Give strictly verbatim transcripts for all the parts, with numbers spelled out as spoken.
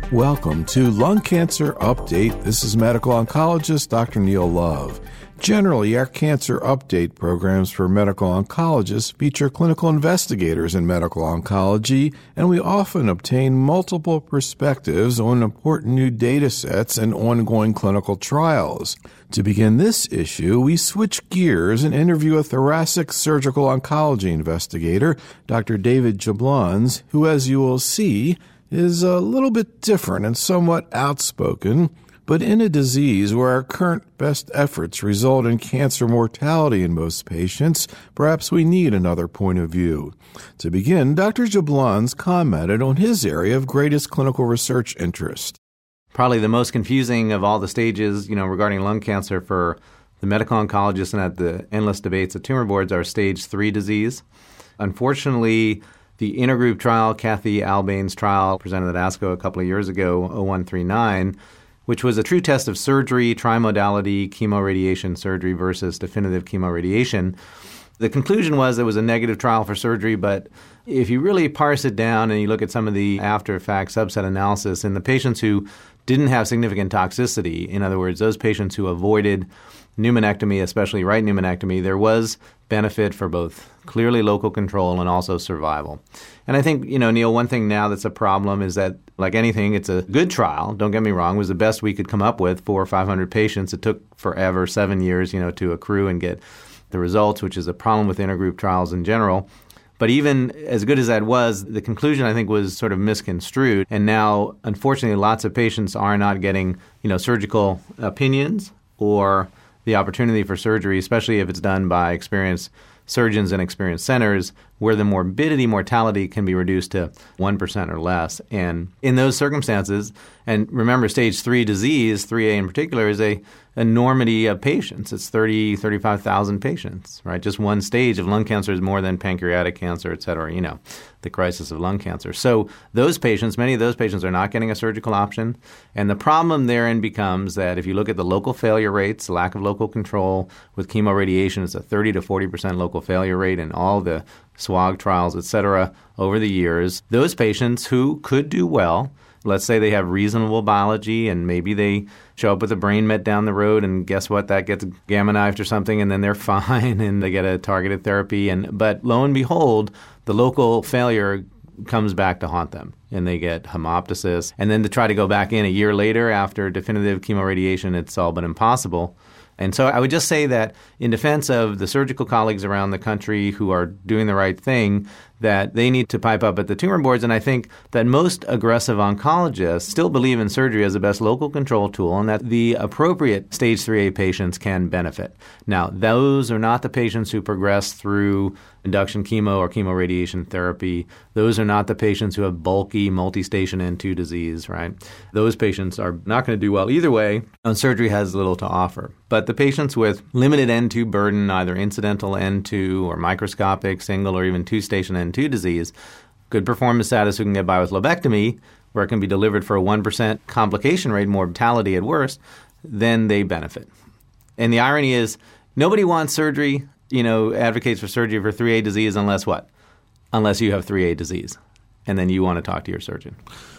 Welcome to Lung Cancer Update. This is medical oncologist Doctor Neil Love. Generally, our cancer update programs for medical oncologists feature clinical investigators in medical oncology, and we often obtain multiple perspectives on important new data sets and ongoing clinical trials. To begin this issue, we switch gears and interview a thoracic surgical oncology investigator, Doctor David Jablons, who, as you will see, is a little bit different and somewhat outspoken, but in a disease where our current best efforts result in cancer mortality in most patients, perhaps we need another point of view. To begin, Doctor Jablons commented on his area of greatest clinical research interest. Probably the most confusing of all the stages, you know, regarding lung cancer for the medical oncologists and at the endless debates at tumor boards are stage three disease. Unfortunately, the intergroup trial, Kathy Albane's trial, presented at ASCO a couple of years ago, oh one three nine, which was a true test of surgery, trimodality, chemoradiation surgery versus definitive chemoradiation. The conclusion was it was a negative trial for surgery, but if you really parse it down and you look at some of the after-effect subset analysis in the patients who didn't have significant toxicity, in other words, those patients who avoided pneumonectomy, especially right pneumonectomy, there was benefit for both clearly local control and also survival. And I think, you know, Neil, one thing now that's a problem is that, like anything, it's a good trial. Don't get me wrong. It was the best we could come up with, four or five hundred patients. It took forever, seven years, you know, to accrue and get the results, which is a problem with intergroup trials in general. But even as good as that was, the conclusion, I think, was sort of misconstrued. And now, unfortunately, lots of patients are not getting, you know, surgical opinions or the opportunity for surgery, especially if it's done by experienced surgeons and experienced centers, where the morbidity, mortality can be reduced to one percent or less. And in those circumstances, and remember, stage three disease, three A in particular, is a enormity of patients. It's thirty, thirty-five thousand patients, right? Just one stage of lung cancer is more than pancreatic cancer, et cetera, you know, the crisis of lung cancer. So those patients, many of those patients are not getting a surgical option. And the problem therein becomes that if you look at the local failure rates, lack of local control with chemoradiation, it's a thirty to forty percent local failure rate in all the SWOG trials, et cetera, over the years. Those patients who could do well, let's say they have reasonable biology and maybe they show up with a brain met down the road and guess what, that gets gamma knifed or something and then they're fine and they get a targeted therapy. And but lo and behold, the local failure comes back to haunt them and they get hemoptysis. And then to try to go back in a year later after definitive chemoradiation, it's all but impossible. And so I would just say that in defense of the surgical colleagues around the country who are doing the right thing, that they need to pipe up at the tumor boards. And I think that most aggressive oncologists still believe in surgery as the best local control tool and that the appropriate stage three A patients can benefit. Now, those are not the patients who progress through induction chemo or chemoradiation therapy. Those are not the patients who have bulky multi-station N two disease, right? Those patients are not going to do well either way, and surgery has little to offer. But the patients with limited N two burden, either incidental N two or microscopic, single, or even two-station N two disease, good performance status who can get by with lobectomy, where it can be delivered for a one percent complication rate, mortality at worst, then they benefit. And the irony is nobody wants surgery, you know, advocates for surgery for three A disease unless what? Unless you have three A disease. And then you want to talk to your surgeon.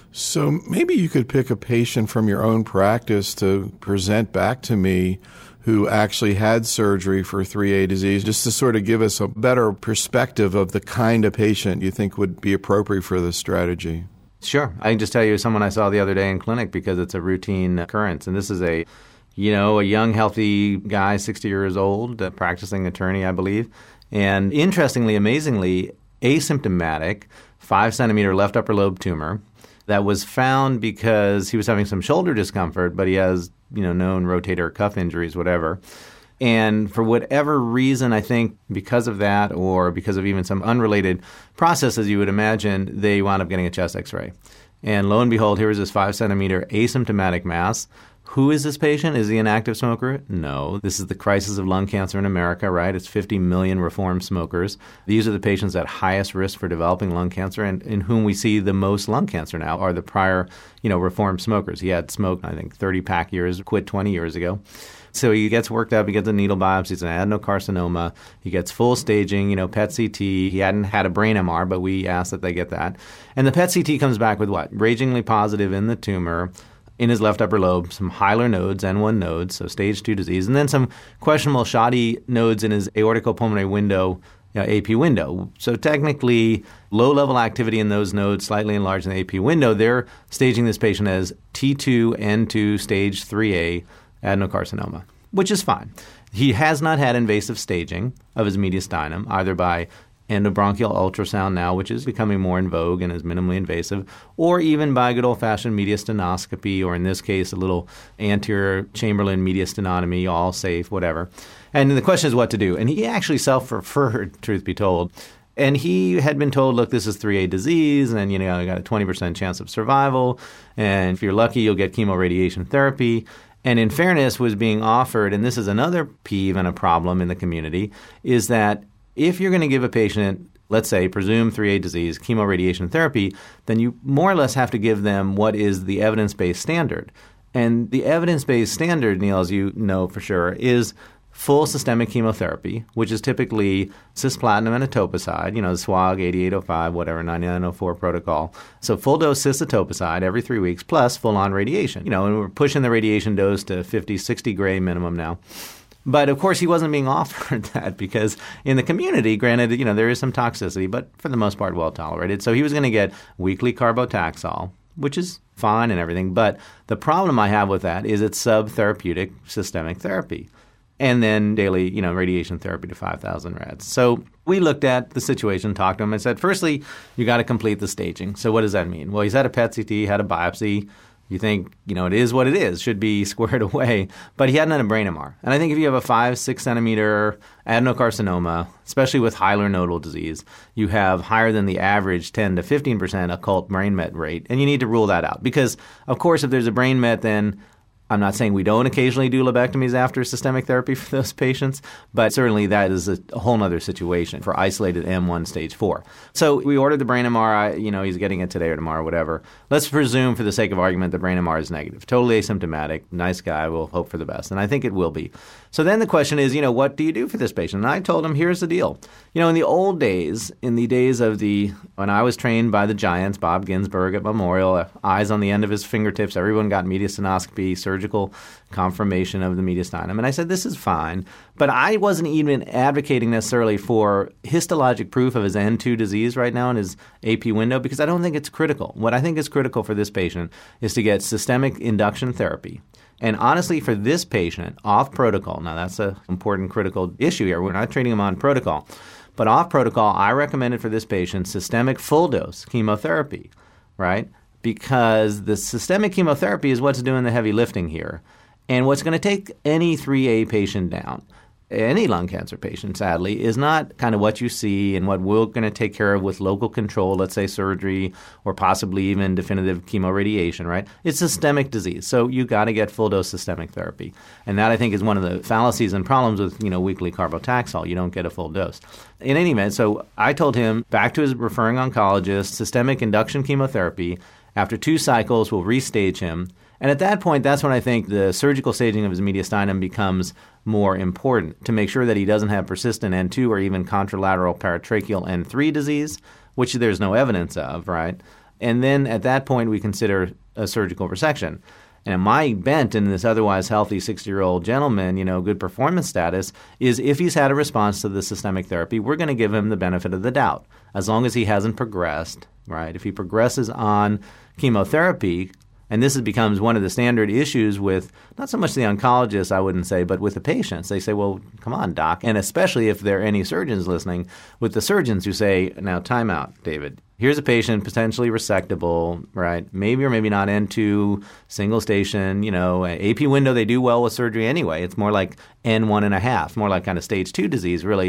So maybe you could pick a patient from your own practice to present back to me who actually had surgery for three A disease, just to sort of give us a better perspective of the kind of patient you think would be appropriate for this strategy. Sure. I can just tell you someone I saw the other day in clinic because it's a routine occurrence. And this is a, you know, a young, healthy guy, sixty years old, a practicing attorney, I believe. And interestingly, amazingly, asymptomatic, five centimeter left upper lobe tumor that was found because he was having some shoulder discomfort, but he has, you know, known rotator cuff injuries, whatever. And for whatever reason, I think because of that or because of even some unrelated processes, you would imagine, they wound up getting a chest X-ray. And lo and behold, here was this five centimeter asymptomatic mass Who is this patient? Is he an active smoker? No. This is the crisis of lung cancer in America, right? It's fifty million reformed smokers. These are the patients at highest risk for developing lung cancer, and in whom we see the most lung cancer now are the prior, you know, reformed smokers. He had smoked, I think, thirty pack years, quit twenty years ago. So he gets worked up, he gets a needle biopsy, it's an adenocarcinoma, he gets full staging, you know, P E T C T. He hadn't had a brain M R, but we asked that they get that. And the P E T C T comes back with what? Ragingly positive in the tumor, in his left upper lobe, some hilar nodes, N one nodes, so stage two disease, and then some questionable shoddy nodes in his aorticopulmonary window, you know, A P window. So technically, low-level activity in those nodes, slightly enlarged in the A P window. They're staging this patient as T two N two stage three A adenocarcinoma, which is fine. He has not had invasive staging of his mediastinum, either by endobronchial ultrasound now, which is becoming more in vogue and is minimally invasive, or even by good old-fashioned mediastinoscopy, or in this case, a little anterior Chamberlain mediastinotomy, all safe, whatever. And the question is what to do. And he actually self-referred, truth be told. And he had been told, look, this is three A disease, and, you know, you got a twenty percent chance of survival, and if you're lucky, you'll get chemoradiation therapy. And in fairness, was being offered, and this is another peeve and a problem in the community, is that if you're going to give a patient, let's say, presumed three A disease, chemoradiation therapy, then you more or less have to give them what is the evidence-based standard. And the evidence-based standard, Neil, as you know for sure, is full systemic chemotherapy, which is typically cisplatin and etoposide, you know, the S W O G eighty-eight oh five, whatever, ninety-nine oh four protocol. So full dose cis etoposide every three weeks plus full-on radiation. You know, and we're pushing the radiation dose to fifty, sixty gray minimum now. But, of course, he wasn't being offered that because in the community, granted, you know, there is some toxicity, but for the most part well tolerated. So he was going to get weekly carbotaxol, which is fine and everything. But the problem I have with that is it's subtherapeutic systemic therapy. And then daily, you know, radiation therapy to five thousand rads. So we looked at the situation, talked to him, and said, firstly, you got to complete the staging. So what does that mean? Well, he's had a P E T C T, had a biopsy. You think, you know, it is what it is, should be squared away. But he hadn't had a brain M R. And I think if you have a five, six centimeter adenocarcinoma, especially with hilar nodal disease, you have higher than the average ten to fifteen percent occult brain met rate. And you need to rule that out. Because, of course, if there's a brain met, then I'm not saying we don't occasionally do lobectomies after systemic therapy for those patients, but certainly that is a whole other situation for isolated M one stage four. So we ordered the brain M R. I, you know, he's getting it today or tomorrow, whatever. Let's presume, for the sake of argument, the brain M R is negative. Totally asymptomatic. Nice guy. We'll hope for the best. And I think it will be. So then the question is, you know, what do you do for this patient? And I told him, here's the deal. You know, in the old days, in the days of the, when I was trained by the giants, Bob Ginsberg at Memorial, eyes on the end of his fingertips, everyone got mediastinoscopy, surgical confirmation of the mediastinum. And I said, this is fine. But I wasn't even advocating necessarily for histologic proof of his N two disease right now in his A P window because I don't think it's critical. What I think is critical for this patient is to get systemic induction therapy. And honestly, for this patient, off protocol, now that's an important critical issue here. We're not treating him on protocol. But off protocol, I recommended for this patient systemic full dose chemotherapy, right? Because the systemic chemotherapy is what's doing the heavy lifting here. And what's going to take any three A patient down, any lung cancer patient, sadly, is not kind of what you see and what we're going to take care of with local control, let's say surgery or possibly even definitive chemoradiation, right? It's systemic disease. So you got to get full dose systemic therapy. And that, I think, is one of the fallacies and problems with, you know, weekly carbotaxol. You don't get a full dose. In any event, so I told him back to his referring oncologist, systemic induction chemotherapy. After two cycles, we'll restage him. And at that point, that's when I think the surgical staging of his mediastinum becomes more important to make sure that he doesn't have persistent N two or even contralateral paratracheal N three disease, which there's no evidence of, right? And then at that point, we consider a surgical resection. And my bent in this otherwise healthy sixty-year-old gentleman, you know, good performance status, is if he's had a response to the systemic therapy, we're going to give him the benefit of the doubt, as long as he hasn't progressed, right? If he progresses on chemotherapy, and this becomes one of the standard issues with not so much the oncologists, I wouldn't say, but with the patients. They say, well, come on, doc. And especially if there are any surgeons listening, with the surgeons who say, now, time out, David. Here's a patient potentially resectable, right? Maybe or maybe not N two, single station, you know, A P window, they do well with surgery anyway. It's more like N one and a half, more like kind of stage two disease, really.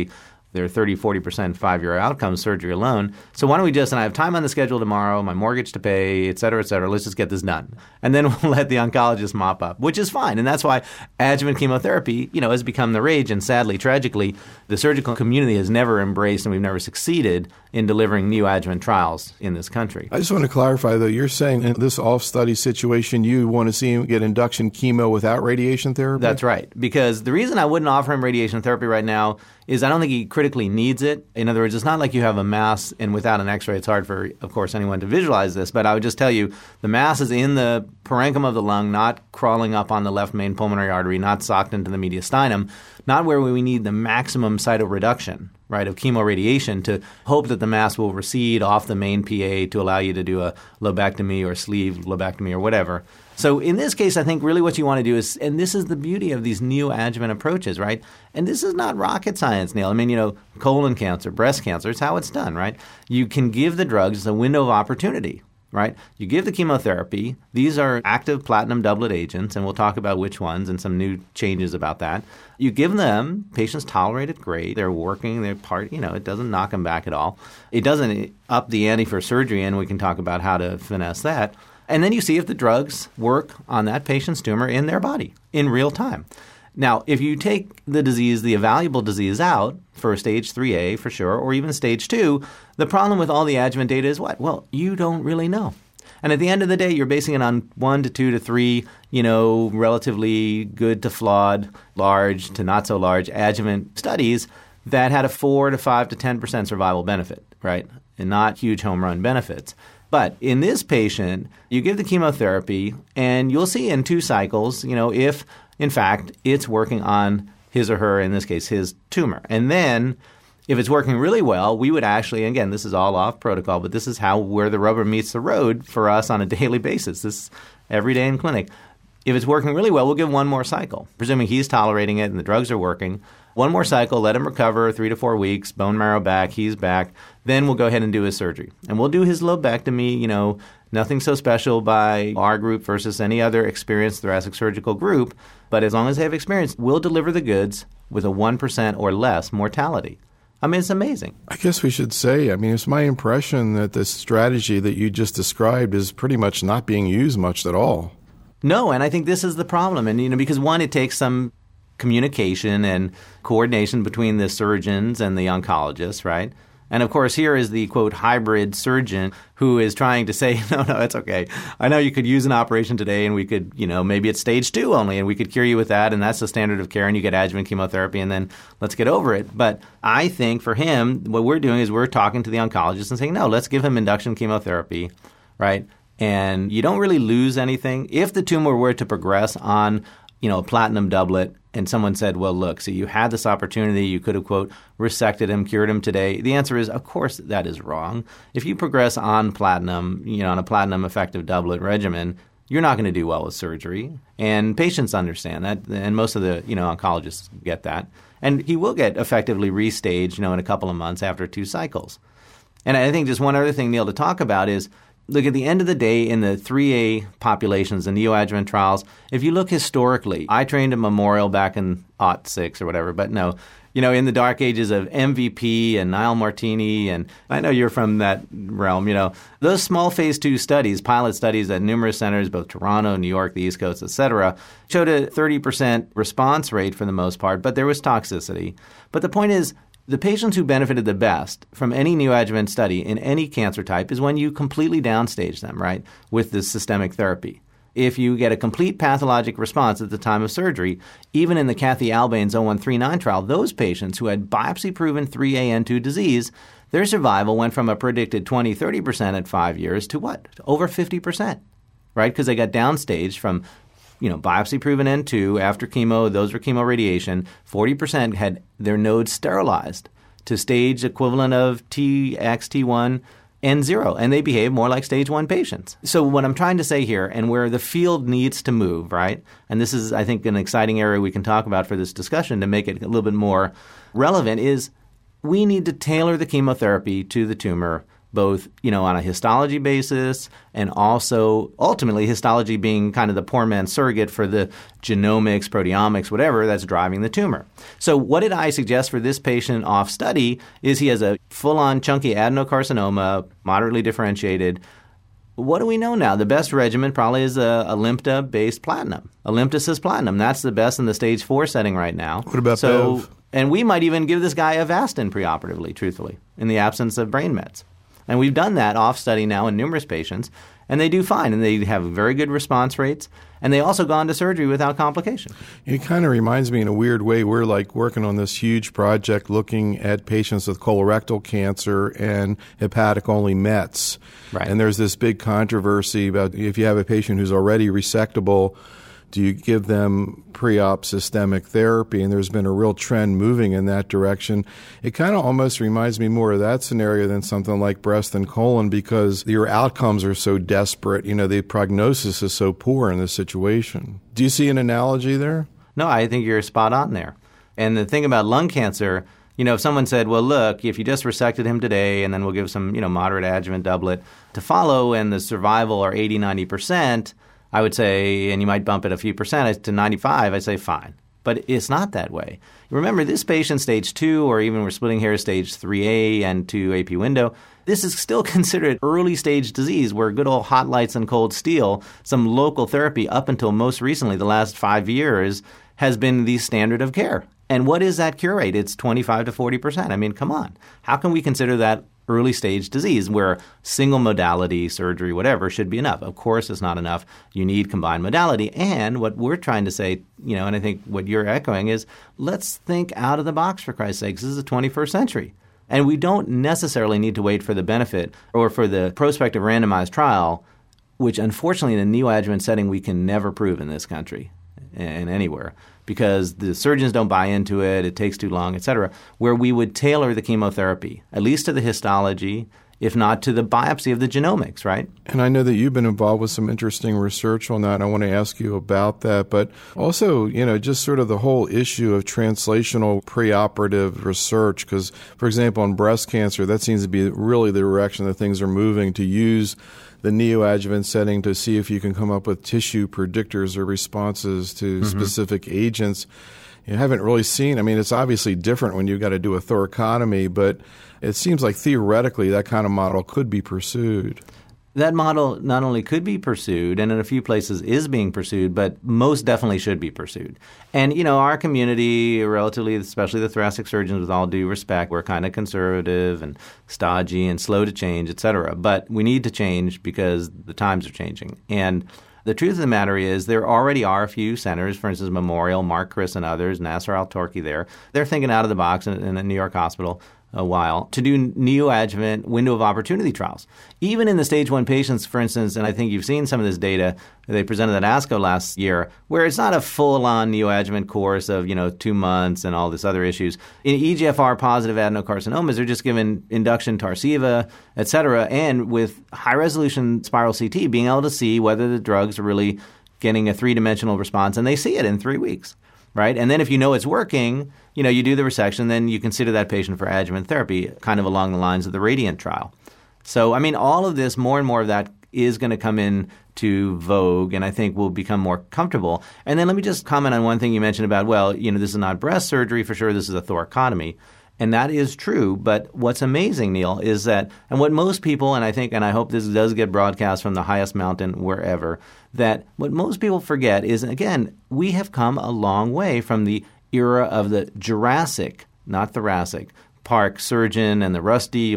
They're thirty, forty percent five-year outcomes, surgery alone. So why don't we just, and I have time on the schedule tomorrow, my mortgage to pay, et cetera, et cetera, let's just get this done. And then we'll let the oncologist mop up, which is fine. And that's why adjuvant chemotherapy, you know, has become the rage. And sadly, tragically, the surgical community has never embraced and we've never succeeded in delivering neoadjuvant trials in this country. I just want to clarify, though, you're saying in this off-study situation, you want to see him get induction chemo without radiation therapy? That's right. Because the reason I wouldn't offer him radiation therapy right now is I don't think he critically needs it. In other words, it's not like you have a mass, and without an X-ray, it's hard for, of course, anyone to visualize this. But I would just tell you, the mass is in the parenchyma of the lung, not crawling up on the left main pulmonary artery, not socked into the mediastinum, not where we need the maximum cytoreduction, right, of chemoradiation to hope that the mass will recede off the main P A to allow you to do a lobectomy or sleeve lobectomy or whatever. So in this case, I think really what you want to do is, and this is the beauty of these neoadjuvant approaches, right? And this is not rocket science, Neil. I mean, you know, colon cancer, breast cancer, it's how it's done, right? You can give the drugs as a window of opportunity, right? You give the chemotherapy. These are active platinum doublet agents, and we'll talk about which ones and some new changes about that. You give them, patients tolerate it great. They're working, they're part, you know, it doesn't knock them back at all. It doesn't up the ante for surgery, and we can talk about how to finesse that. And then you see if the drugs work on that patient's tumor in their body in real time. Now, if you take the disease, the evaluable disease out for stage three A for sure, or even stage two, the problem with all the adjuvant data is what? Well, you don't really know. And at the end of the day, you're basing it on one to two to three, you know, relatively good to flawed, large to not so large adjuvant studies that had a four to five to ten percent survival benefit, right? And not huge home run benefits. But in this patient, you give the chemotherapy, and you'll see in two cycles, you know, if, in fact, it's working on his or her, in this case, his tumor. And then if it's working really well, we would actually, again, this is all off protocol, but this is how where the rubber meets the road for us on a daily basis. This is every day in clinic. If it's working really well, we'll give one more cycle, presuming he's tolerating it and the drugs are working. One more cycle, let him recover three to four weeks, bone marrow back, he's back. Then we'll go ahead and do his surgery. And we'll do his lobectomy, you know, nothing so special by our group versus any other experienced thoracic surgical group. But as long as they have experience, we'll deliver the goods with a one percent or less mortality. I mean, it's amazing. I guess we should say, I mean, it's my impression that this strategy that you just described is pretty much not being used much at all. No, and I think this is the problem. And, you know, because one, it takes some communication and coordination between the surgeons and the oncologists, right? And, of course, here is the, quote, hybrid surgeon who is trying to say, no, no, it's okay. I know you could use an operation today and we could, you know, maybe it's stage two only and we could cure you with that and that's the standard of care and you get adjuvant chemotherapy and then let's get over it. But I think for him, what we're doing is we're talking to the oncologist and saying, no, let's give him induction chemotherapy, right? And you don't really lose anything. If the tumor were to progress on, you know, a platinum doublet, and someone said, well, look, so you had this opportunity, you could have, quote, resected him, cured him today. The answer is, of course, that is wrong. If you progress on platinum, you know, on a platinum effective doublet regimen, you're not going to do well with surgery. And patients understand that, and most of the, you know, oncologists get that. And he will get effectively restaged, you know, in a couple of months after two cycles. And I think just one other thing, Neil, to talk about is, look, at the end of the day, in the three A populations, the neoadjuvant trials, if you look historically, I trained at Memorial back in oh six or whatever, but no, you know, in the dark ages of M V P and Niall Martini, and I know you're from that realm, you know, those small phase two studies, pilot studies at numerous centers, both Toronto, New York, the East Coast, et cetera, showed a thirty percent response rate for the most part, but there was toxicity. But the point is, the patients who benefited the best from any neoadjuvant study in any cancer type is when you completely downstage them, right, with this systemic therapy. If you get a complete pathologic response at the time of surgery, even in the Kathy Albane's oh one three nine trial, those patients who had biopsy-proven three A N two disease, their survival went from a predicted twenty, thirty percent at five years to what? Over fifty percent, right, because they got downstaged from you know, biopsy-proven N two after chemo, those were chemoradiation, forty percent had their nodes sterilized to stage equivalent of T X T one N zero, and they behave more like stage one patients. So what I'm trying to say here, and where the field needs to move, right, and this is, I think, an exciting area we can talk about for this discussion to make it a little bit more relevant, is we need to tailor the chemotherapy to the tumor both, you know, on a histology basis and also ultimately histology being kind of the poor man's surrogate for the genomics, proteomics, whatever that's driving the tumor. So what did I suggest for this patient off study is he has a full-on chunky adenocarcinoma, moderately differentiated. What do we know now? The best regimen probably is a Alimta-based platinum. Alimta cisplatin. That's the best in the stage four setting right now. What about so, Bev? And we might even give this guy Avastin preoperatively, truthfully, in the absence of brain mets. And we've done that off study now in numerous patients, and they do fine, and they have very good response rates, and they also go on to surgery without complication. It kind of reminds me in a weird way, we're like working on this huge project looking at patients with colorectal cancer and hepatic-only mets. Right. And there's this big controversy about if you have a patient who's already resectable, do you give them pre-op systemic therapy? And there's been a real trend moving in that direction. It kind of almost reminds me more of that scenario than something like breast and colon because your outcomes are so desperate. You know, the prognosis is so poor in this situation. Do you see an analogy there? No, I think you're spot on there. And the thing about lung cancer, you know, if someone said, well, look, if you just resected him today and then we'll give some, you know, moderate adjuvant doublet to follow and the survival are eighty, ninety percent, I would say, and you might bump it a few percent to ninety-five, I'd say fine. But it's not that way. Remember, this patient, stage two, or even we're splitting hairs, stage three A and two A P window, this is still considered early stage disease where good old hot lights and cold steel, some local therapy up until most recently, the last five years, has been the standard of care. And what is that cure rate? It's twenty-five to forty percent. I mean, come on. How can we consider that early stage disease where single modality surgery, whatever, should be enough? Of course, it's not enough. You need combined modality. And what we're trying to say, you know, and I think what you're echoing is let's think out of the box, for Christ's sakes. This is the twenty-first century. And we don't necessarily need to wait for the benefit or for the prospective randomized trial, which unfortunately in the neoadjuvant setting we can never prove in this country and anywhere, because the surgeons don't buy into it, it takes too long, et cetera, where we would tailor the chemotherapy, at least to the histology, if not to the biopsy of the genomics, right? And I know that you've been involved with some interesting research on that, and I want to ask you about that. But also, you know, just sort of the whole issue of translational preoperative research, because, for example, in breast cancer, that seems to be really the direction that things are moving, to use the neoadjuvant setting to see if you can come up with tissue predictors or responses to mm-hmm. specific agents. You haven't really seen, I mean, it's obviously different when you've got to do a thoracotomy, but it seems like theoretically that kind of model could be pursued. That model not only could be pursued, and in a few places is being pursued, but most definitely should be pursued. And, you know, our community, relatively, especially the thoracic surgeons, with all due respect, we're kind of conservative and stodgy and slow to change, et cetera. But we need to change because the times are changing. And the truth of the matter is there already are a few centers, for instance, Memorial, Mark Chris and others, Nasser Al-Turki there. They're thinking out of the box in, in a New York hospital a while to do neoadjuvant window of opportunity trials. Even in the stage one patients, for instance, and I think you've seen some of this data they presented at ASCO last year, where it's not a full-on neoadjuvant course of, you know, two months and all this other issues. In E G F R-positive adenocarcinomas, they're just given induction Tarceva, et cetera, and with high-resolution spiral C T, being able to see whether the drugs are really getting a three-dimensional response, and they see it in three weeks. Right? And then if you know it's working, you know, you do the resection, then you consider that patient for adjuvant therapy, kind of along the lines of the RADIANT trial. So, I mean, all of this, more and more of that is going to come in to vogue, and I think we'll become more comfortable. And then let me just comment on one thing you mentioned about, well, you know, this is not breast surgery for sure, this is a thoracotomy. And that is true, but what's amazing, Neil, is that, and what most people, and I think, and I hope this does get broadcast from the highest mountain wherever, that what most people forget is, again, we have come a long way from the era of the Jurassic, not thoracic, Park surgeon and the rusty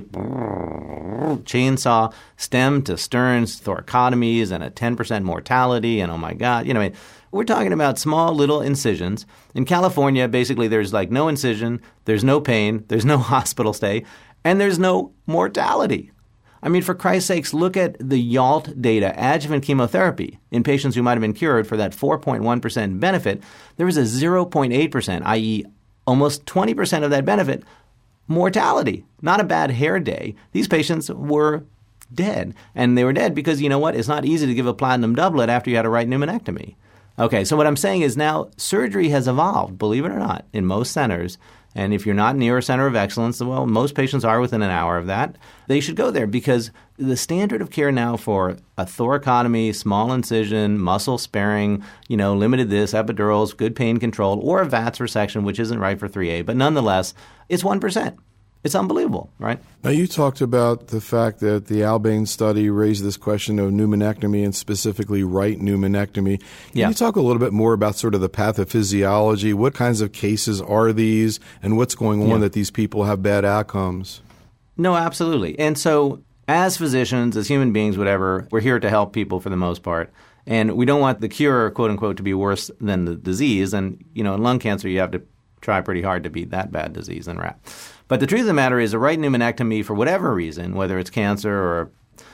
chainsaw, stem to stern thoracotomies and a ten percent mortality, and oh my God, you know, I mean, we're talking about small little incisions. In California, basically there's like no incision, there's no pain, there's no hospital stay, and there's no mortality. I mean, for Christ's sakes, look at the YALT data, adjuvant chemotherapy, in patients who might have been cured for that four point one percent benefit. There was a zero point eight percent, that is almost twenty percent of that benefit, mortality. Not a bad hair day. These patients were dead. And they were dead because, you know what, it's not easy to give a platinum doublet after you had a right pneumonectomy. Okay, so what I'm saying is now surgery has evolved, believe it or not, in most centers And if you're not near a center of excellence, well, most patients are within an hour of that, they should go there because the standard of care now for a thoracotomy, small incision, muscle sparing, you know, limited this, epidurals, good pain control, or a V A T S resection, which isn't right for three A, but nonetheless, it's one percent. It's unbelievable, right? Now, you talked about the fact that the Albane study raised this question of pneumonectomy and specifically right pneumonectomy. Can yeah. you talk a little bit more about sort of the pathophysiology? What kinds of cases are these and what's going on yeah. that these people have bad outcomes? No, absolutely. And so as physicians, as human beings, whatever, we're here to help people for the most part. And we don't want the cure, quote unquote, to be worse than the disease. And, you know, in lung cancer, you have to try pretty hard to beat that bad disease in rat. But the truth of the matter is a right pneumonectomy, for whatever reason, whether it's cancer or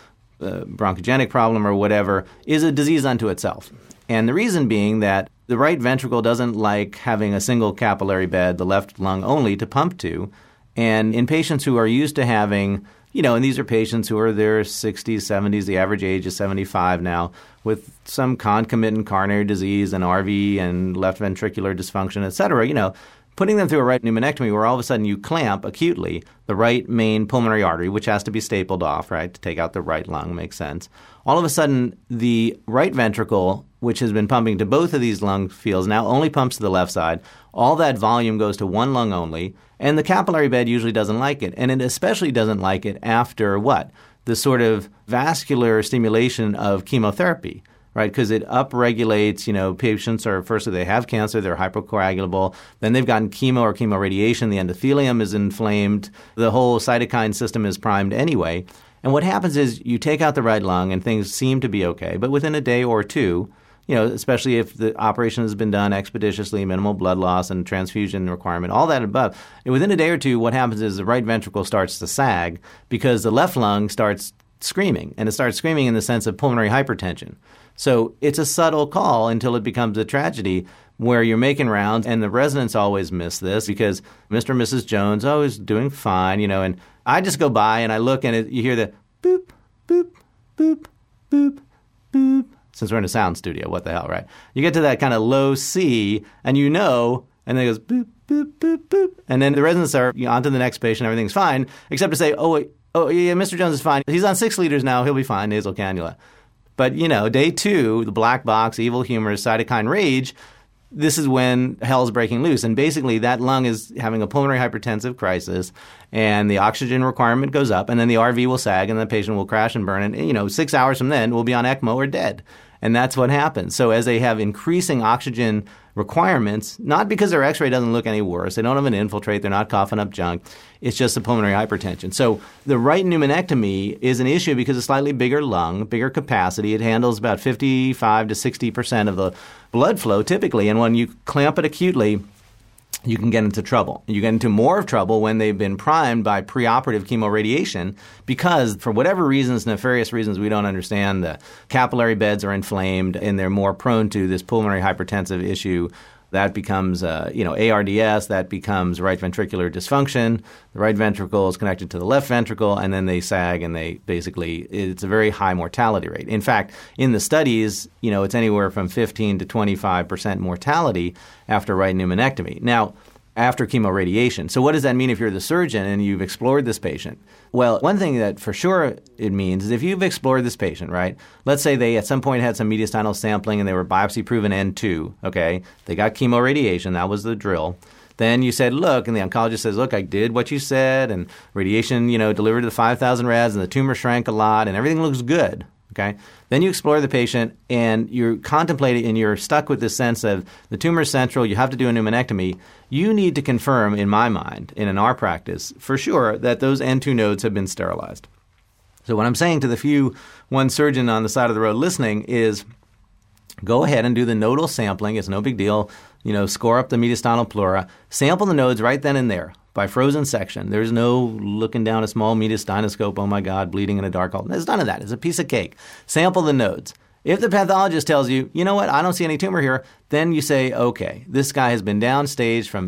a bronchogenic problem or whatever, is a disease unto itself. And the reason being that the right ventricle doesn't like having a single capillary bed, the left lung only, to pump to. And in patients who are used to having, you know, and these are patients who are their sixties, seventies, the average age is seventy-five now, with some concomitant coronary disease and R V and left ventricular dysfunction, et cetera, you know, putting them through a right pneumonectomy where all of a sudden you clamp acutely the right main pulmonary artery, which has to be stapled off, right, to take out the right lung, makes sense. All of a sudden, the right ventricle, which has been pumping to both of these lung fields, now only pumps to the left side. All that volume goes to one lung only, and the capillary bed usually doesn't like it. And it especially doesn't like it after what? The sort of vascular stimulation of chemotherapy. Right, because it upregulates, you know, patients are, firstly, they have cancer, they're hypercoagulable, then they've gotten chemo or chemoradiation, the endothelium is inflamed, the whole cytokine system is primed anyway. And what happens is you take out the right lung and things seem to be okay, but within a day or two, you know, especially if the operation has been done expeditiously, minimal blood loss and transfusion requirement, all that above, and within a day or two, what happens is the right ventricle starts to sag because the left lung starts screaming, and it starts screaming in the sense of pulmonary hypertension. So it's a subtle call until it becomes a tragedy where you're making rounds, and the residents always miss this because Mister and Missus Jones, oh, is doing fine, you know, and I just go by and I look and it, you hear the boop, boop, boop, boop, boop. Since we're in a sound studio, what the hell, right? You get to that kind of low C and you know, and then it goes boop, boop, boop, boop. And then the residents are, you know, on to the next patient, everything's fine, except to say, oh, wait, oh, yeah, Mister Jones is fine. He's on six liters now. He'll be fine, nasal cannula. But, you know, day two, the black box, evil humor, cytokine rage, this is when hell's breaking loose. And basically that lung is having a pulmonary hypertensive crisis and the oxygen requirement goes up and then the R V will sag and the patient will crash and burn. And, you know, six hours from then we'll be on ECMO or dead. And that's what happens. So as they have increasing oxygen requirements, not because their x-ray doesn't look any worse, they don't have an infiltrate, they're not coughing up junk, it's just the pulmonary hypertension. So the right pneumonectomy is an issue because it's slightly bigger lung, bigger capacity. It handles about fifty-five to sixty percent of the blood flow typically. And when you clamp it acutely, you can get into trouble. You get into more of trouble when they've been primed by preoperative chemoradiation because for whatever reasons, nefarious reasons we don't understand, the capillary beds are inflamed and they're more prone to this pulmonary hypertensive issue. That becomes, uh, you know, A R D S, that becomes right ventricular dysfunction. The right ventricle is connected to the left ventricle, and then they sag, and they basically, it's a very high mortality rate. In fact, in the studies, you know, it's anywhere from fifteen to twenty-five percent mortality after right pneumonectomy. Now, after chemoradiation. So what does that mean if you're the surgeon and you've explored this patient? Well, one thing that for sure it means is if you've explored this patient, right, let's say they at some point had some mediastinal sampling and they were biopsy-proven N two, okay, they got chemoradiation, that was the drill. Then you said, look, and the oncologist says, look, I did what you said, and radiation, you know, delivered to the five thousand rads, and the tumor shrank a lot, and everything looks good. Okay. Then you explore the patient and you're contemplating and you're stuck with this sense of the tumor is central, you have to do a pneumonectomy. You need to confirm, in my mind, and in our practice, for sure, that those N two nodes have been sterilized. So what I'm saying to the few one surgeon on the side of the road listening is go ahead and do the nodal sampling. It's no big deal. You know, score up the mediastinal pleura, sample the nodes right then and there. By frozen section. There's no looking down a small mediastinoscope, oh my God, bleeding in a dark hole. There's none of that. It's a piece of cake. Sample the nodes. If the pathologist tells you, you know what, I don't see any tumor here, then you say, okay, this guy has been downstage from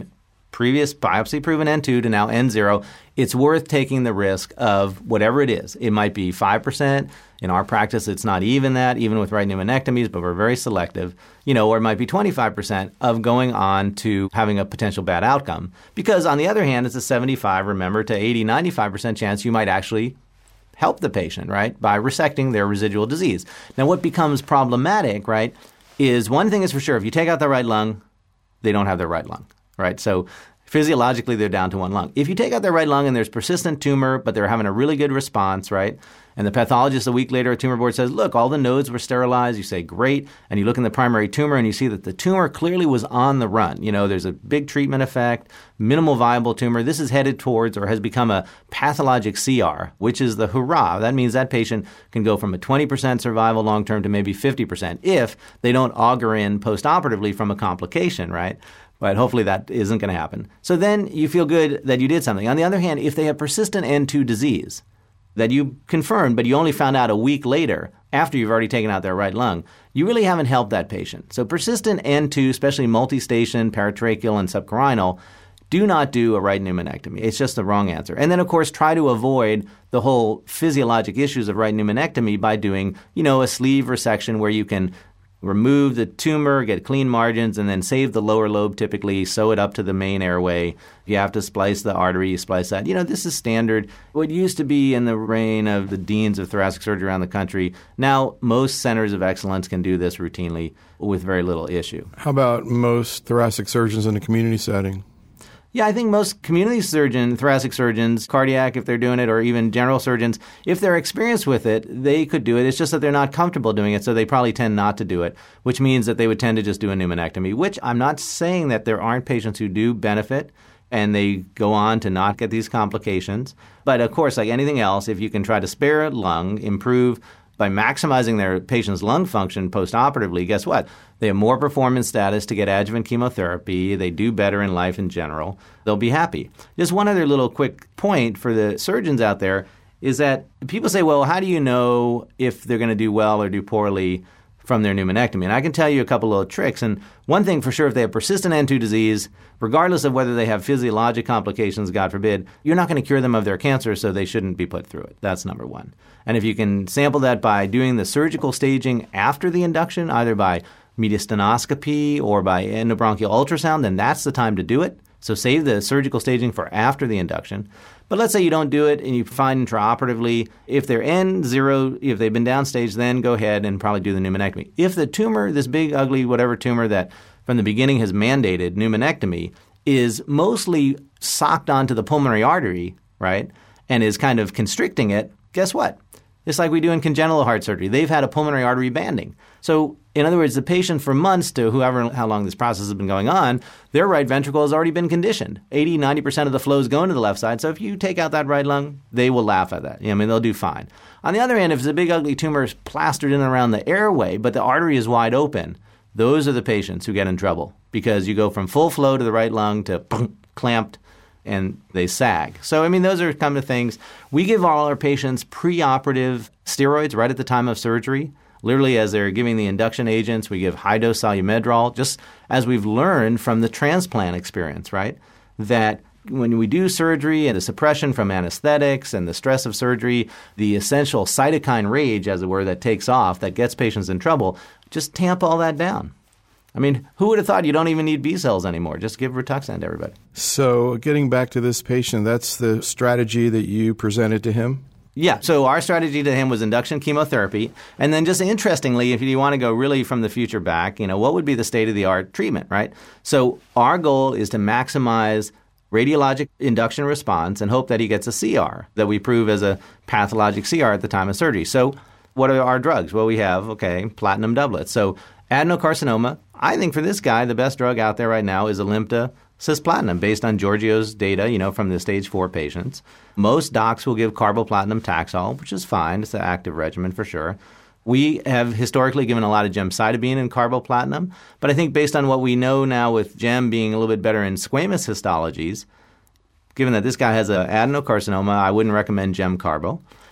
previous biopsy-proven N two to now N zero, it's worth taking the risk of whatever it is. It might be five percent. In our practice, it's not even that, even with right pneumonectomies, but we're very selective. You know, or it might be twenty-five percent of going on to having a potential bad outcome. Because on the other hand, it's a seventy-five, remember, to eighty, ninety-five percent chance you might actually help the patient, right, by resecting their residual disease. Now, what becomes problematic, right, is one thing is for sure, if you take out the right lung, they don't have their right lung, right? So physiologically, they're down to one lung. If you take out their right lung and there's persistent tumor, but they're having a really good response, right, and the pathologist a week later at tumor board says, look, all the nodes were sterilized. You say, great. And you look in the primary tumor and you see that the tumor clearly was on the run. You know, there's a big treatment effect, minimal viable tumor. This is headed towards or has become a pathologic C R, which is the hurrah. That means that patient can go from a twenty percent survival long-term to maybe fifty percent if they don't augur in postoperatively from a complication, right? But hopefully that isn't going to happen. So then you feel good that you did something. On the other hand, if they have persistent N two disease that you confirmed, but you only found out a week later after you've already taken out their right lung, you really haven't helped that patient. So persistent N two, especially multi-station, paratracheal, and subcarinal, do not do a right pneumonectomy. It's just the wrong answer. And then, of course, try to avoid the whole physiologic issues of right pneumonectomy by doing, you know, a sleeve resection where you can remove the tumor, get clean margins, and then save the lower lobe typically, sew it up to the main airway. If you have to splice the artery, you splice that. You know, this is standard. What used to be in the reign of the deans of thoracic surgery around the country, now most centers of excellence can do this routinely with very little issue. How about most thoracic surgeons in a community setting? Yeah, I think most community surgeons, thoracic surgeons, cardiac if they're doing it, or even general surgeons, if they're experienced with it, they could do it. It's just that they're not comfortable doing it, so they probably tend not to do it, which means that they would tend to just do a pneumonectomy, which I'm not saying that there aren't patients who do benefit and they go on to not get these complications. But of course, like anything else, if you can try to spare a lung, improve by maximizing their patient's lung function postoperatively, guess what? They have more performance status to get adjuvant chemotherapy. They do better in life in general. They'll be happy. Just one other little quick point for the surgeons out there is that people say, well, how do you know if they're going to do well or do poorly from their pneumonectomy? And I can tell you a couple of tricks. And one thing for sure, if they have persistent N two disease, regardless of whether they have physiologic complications, God forbid, you're not going to cure them of their cancer, so they shouldn't be put through it. That's number one. And if you can sample that by doing the surgical staging after the induction, either by mediastinoscopy or by endobronchial ultrasound, then that's the time to do it. So save the surgical staging for after the induction. But let's say you don't do it and you find intraoperatively, if they're N zero, if they've been downstage, then go ahead and probably do the pneumonectomy. If the tumor, this big, ugly, whatever tumor that from the beginning has mandated pneumonectomy, is mostly socked onto the pulmonary artery, right, and is kind of constricting it, guess what? It's like we do in congenital heart surgery. They've had a pulmonary artery banding. So, in other words, the patient for months to whoever, how long this process has been going on, their right ventricle has already been conditioned. eighty, ninety percent of the flow is going to the left side. So if you take out that right lung, they will laugh at that. I mean, they'll do fine. On the other hand, if it's a big, ugly tumor plastered in and around the airway, but the artery is wide open, those are the patients who get in trouble because you go from full flow to the right lung to clamped, and they sag. So, I mean, those are kind of things. We give all our patients preoperative steroids right at the time of surgery. Literally, as they're giving the induction agents, we give high-dose Solumedrol, just as we've learned from the transplant experience, right? That when we do surgery and the suppression from anesthetics and the stress of surgery, the essential cytokine rage, as it were, that takes off, that gets patients in trouble, just tamp all that down. I mean, who would have thought you don't even need B cells anymore? Just give Rituxan to everybody. So getting back to this patient, that's the strategy that you presented to him? Yeah. So our strategy to him was induction chemotherapy. And then just interestingly, if you want to go really from the future back, you know, what would be the state-of-the-art treatment, right? So our goal is to maximize radiologic induction response and hope that he gets a C R, that we prove as a pathologic C R at the time of surgery. So what are our drugs? Well, we have, okay, platinum doublet. So adenocarcinoma, I think for this guy, the best drug out there right now is Alimta cisplatin, based on Giorgio's data, you know, from the stage four patients. Most docs will give carboplatin Taxol, which is fine. It's an active regimen for sure. We have historically given a lot of gemcitabine and carboplatin, but I think based on what we know now with gem being a little bit better in squamous histologies, given that this guy has an adenocarcinoma, I wouldn't recommend gem carbo.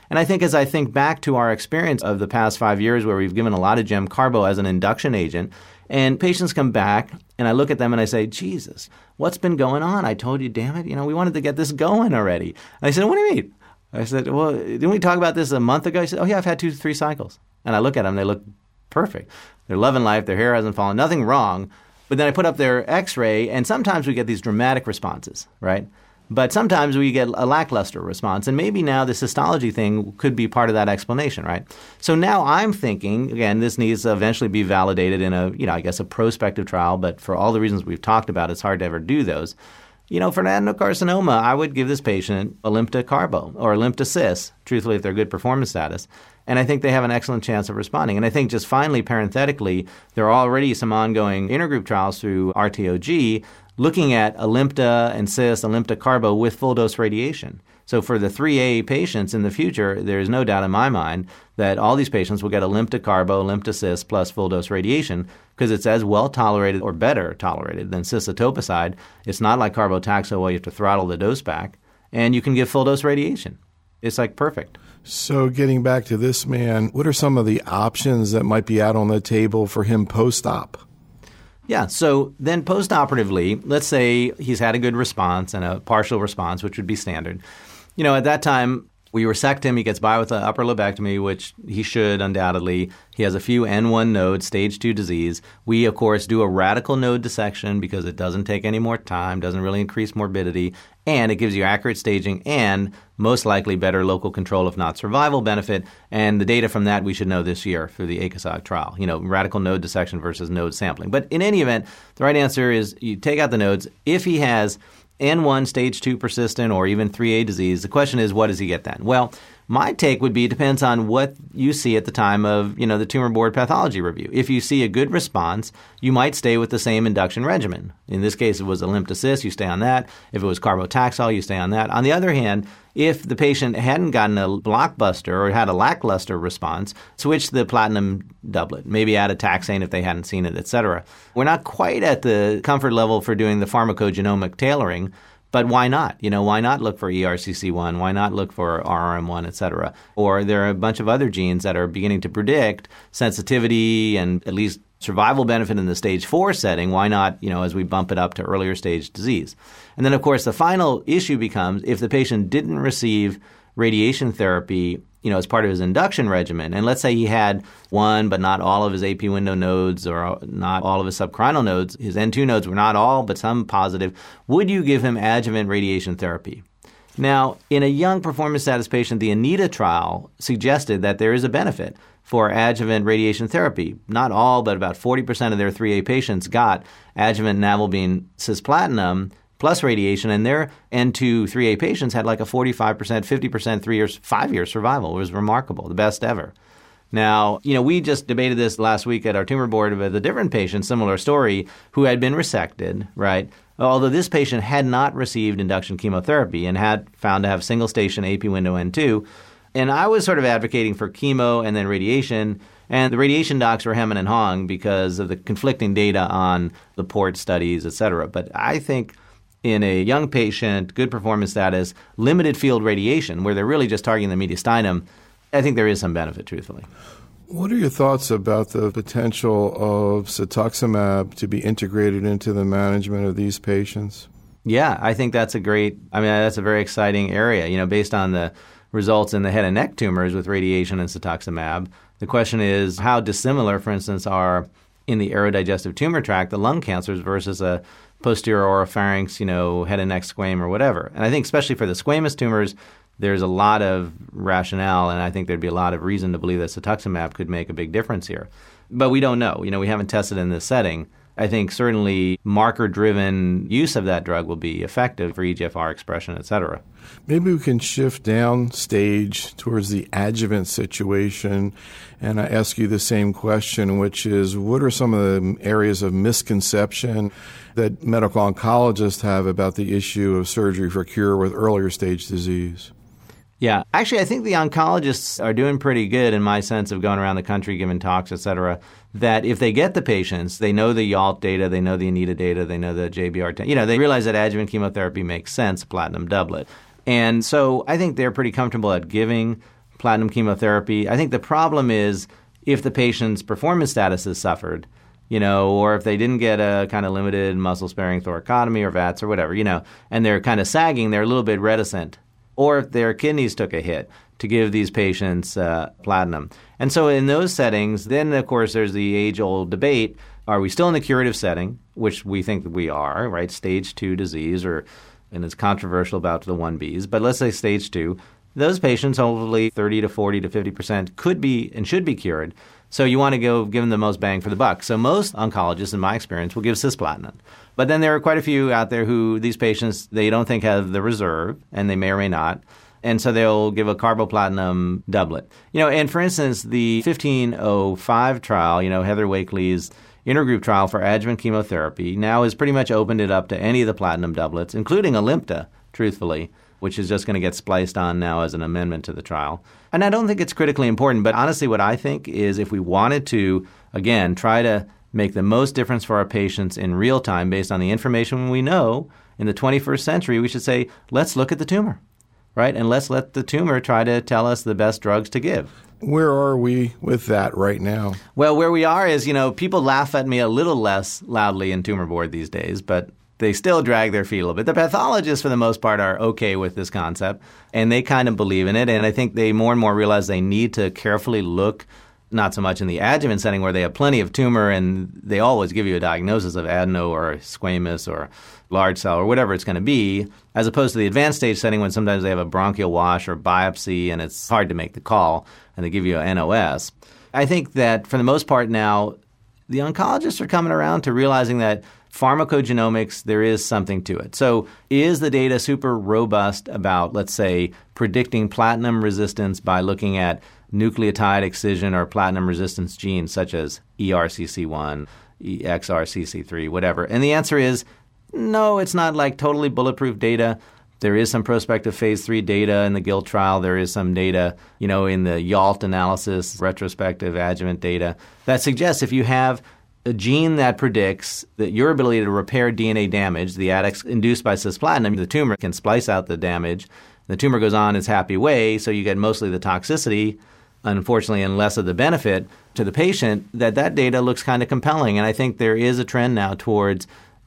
And I think as I think back to our experience of the past five years where we've given a lot of gem-carbo as an induction agent, and patients come back, and I look at them and I say, Jesus, what's been going on? I told you, damn it, you know, we wanted to get this going already. And I said, what do you mean? I said, well, didn't we talk about this a month ago? He said, oh, yeah, I've had two, three cycles. And I look at them, they look perfect. They're loving life, their hair hasn't fallen, nothing wrong. But then I put up their x-ray, and sometimes we get these dramatic responses, right? But sometimes we get a lackluster response, and maybe now this histology thing could be part of that explanation, right? So now I'm thinking, again, this needs to eventually be validated in a, you know, I guess a prospective trial, but for all the reasons we've talked about, it's hard to ever do those. You know, for an adenocarcinoma, I would give this patient Alimta Carbo or Alimta Cis, truthfully, if they're good performance status. And I think they have an excellent chance of responding. And I think just finally, parenthetically, there are already some ongoing intergroup trials through R T O G looking at Alimta and Cis, Alimta Carbo with full-dose radiation. So for the three A patients in the future, there is no doubt in my mind that all these patients will get Alimta Carbo, Alimta Cis plus full-dose radiation because it's as well tolerated or better tolerated than cis-etoposide. It's not like carbotaxol where you have to throttle the dose back, and you can give full-dose radiation. It's like perfect. So getting back to this man, what are some of the options that might be out on the table for him post-op? Yeah, so then post-operatively, let's say he's had a good response and a partial response, which would be standard. You know, at that time, we resect him. He gets by with an upper lobectomy, which he should undoubtedly. He has a few N one nodes, stage two disease. We, of course, do a radical node dissection because it doesn't take any more time, doesn't really increase morbidity, and it gives you accurate staging and most likely better local control, if not survival benefit. And the data from that we should know this year through the A C O S A C trial, you know, radical node dissection versus node sampling. But in any event, the right answer is you take out the nodes. If he has N one, stage two persistent, or even three A disease, the question is, what does he get then? Well, my take would be it depends on what you see at the time of, you know, the tumor board pathology review. If you see a good response, you might stay with the same induction regimen. In this case, it was Alimta Cis, you stay on that. If it was carbotaxol, you stay on that. On the other hand, if the patient hadn't gotten a blockbuster or had a lackluster response, switch to the platinum doublet, maybe add a taxane if they hadn't seen it, et cetera. We're not quite at the comfort level for doing the pharmacogenomic tailoring, but why not? You know, why not look for E R C C one? Why not look for R R M one, et cetera? Or there are a bunch of other genes that are beginning to predict sensitivity and at least survival benefit in the stage four setting. Why not, you know, as we bump it up to earlier stage disease? And then, of course, the final issue becomes if the patient didn't receive radiation therapy, you know, as part of his induction regimen, and let's say he had one but not all of his A P window nodes or not all of his subcarinal nodes, his N two nodes were not all but some positive, would you give him adjuvant radiation therapy? Now, in a young performance status patient, the ANITA trial suggested that there is a benefit for adjuvant radiation therapy. Not all, but about forty percent of their three A patients got adjuvant navalbine cisplatinum plus radiation, and their N two three A patients had like a forty-five percent, fifty percent, three years, five-year survival. It was remarkable, the best ever. Now, you know, we just debated this last week at our tumor board with a different patient, similar story, who had been resected, right? Although this patient had not received induction chemotherapy and had found to have single-station A P window N two. And I was sort of advocating for chemo and then radiation, and the radiation docs were hemming and hawing because of the conflicting data on the port studies, et cetera. But I think in a young patient, good performance status, limited field radiation, where they're really just targeting the mediastinum, I think there is some benefit, truthfully. What are your thoughts about the potential of cetuximab to be integrated into the management of these patients? Yeah, I think that's a great, I mean, that's a very exciting area, you know, based on the results in the head and neck tumors with radiation and cetuximab. The question is how dissimilar, for instance, are in the aerodigestive tumor tract, the lung cancers versus a posterior oropharynx, you know, head and neck squam or whatever. And I think especially for the squamous tumors, there's a lot of rationale, and I think there'd be a lot of reason to believe that cetuximab could make a big difference here. But we don't know. You know, we haven't tested in this setting. I think certainly marker-driven use of that drug will be effective for E G F R expression, et cetera. Maybe we can shift down stage towards the adjuvant situation, and I ask you the same question, which is what are some of the areas of misconception that medical oncologists have about the issue of surgery for cure with earlier stage disease? Yeah. Actually, I think the oncologists are doing pretty good in my sense of going around the country giving talks, et cetera, that if they get the patients, they know the Y A L T data, they know the ANITA data, they know the J B R ten. You know, they realize that adjuvant chemotherapy makes sense, platinum doublet. And so I think they're pretty comfortable at giving platinum chemotherapy. I think the problem is if the patient's performance status has suffered, you know, or if they didn't get a kind of limited muscle-sparing thoracotomy or V A T S or whatever, you know, and they're kind of sagging, they're a little bit reticent. Or if their kidneys took a hit, to give these patients uh, platinum. And so in those settings, then, of course, there's the age-old debate. Are we still in the curative setting, which we think we are, right, stage two disease, or and it's controversial about the one B's, but let's say stage two. Those patients, hopefully thirty to forty to fifty percent, could be and should be cured. So you want to go give them the most bang for the buck. So most oncologists, in my experience, will give cisplatin. But then there are quite a few out there who these patients, they don't think have the reserve, and they may or may not. And so they'll give a carboplatinum doublet. You know, and for instance, the fifteen oh five trial, you know, Heather Wakely's intergroup trial for adjuvant chemotherapy now has pretty much opened it up to any of the platinum doublets, including Alimta, truthfully, which is just going to get spliced on now as an amendment to the trial. And I don't think it's critically important, but honestly what I think is if we wanted to, again, try to make the most difference for our patients in real time based on the information we know in the twenty-first century, we should say, let's look at the tumor. Right? And let's let the tumor try to tell us the best drugs to give. Where are we with that right now? Well, where we are is, you know, people laugh at me a little less loudly in tumor board these days, but they still drag their feet a little bit. The pathologists, for the most part, are okay with this concept, and they kind of believe in it. And I think they more and more realize they need to carefully look, not so much in the adjuvant setting where they have plenty of tumor and they always give you a diagnosis of adeno or squamous or large cell or whatever it's going to be, as opposed to the advanced stage setting when sometimes they have a bronchial wash or biopsy and it's hard to make the call and they give you an N O S. I think that for the most part now, the oncologists are coming around to realizing that pharmacogenomics, there is something to it. So is the data super robust about, let's say, predicting platinum resistance by looking at nucleotide excision or platinum resistance genes such as E R C C one, X R C C three, whatever? And the answer is no, it's not like totally bulletproof data. There is some prospective phase three data in the GILT trial. There is some data, you know, in the YALT analysis, retrospective adjuvant data, that suggests if you have a gene that predicts that your ability to repair D N A damage, the adducts induced by cisplatin, the tumor can splice out the damage. The tumor goes on its happy way, so you get mostly the toxicity, unfortunately, and less of the benefit to the patient, that that data looks kind of compelling. And I think there is a trend now towards